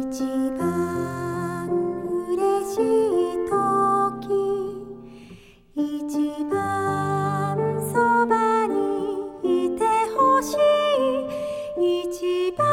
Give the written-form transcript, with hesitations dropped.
一番嬉しい時、一番そばにいてほしい、一番